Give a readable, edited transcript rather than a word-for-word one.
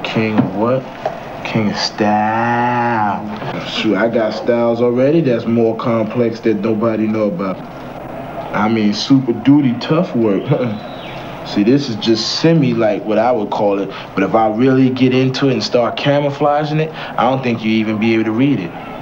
King of what? King of style. Shoot, I got styles already that's more complex that nobody know about. I mean, super duty tough work. See, this is just semi like what I would call it. But if I really get into it and start camouflaging it, I don't think you even be able to read it.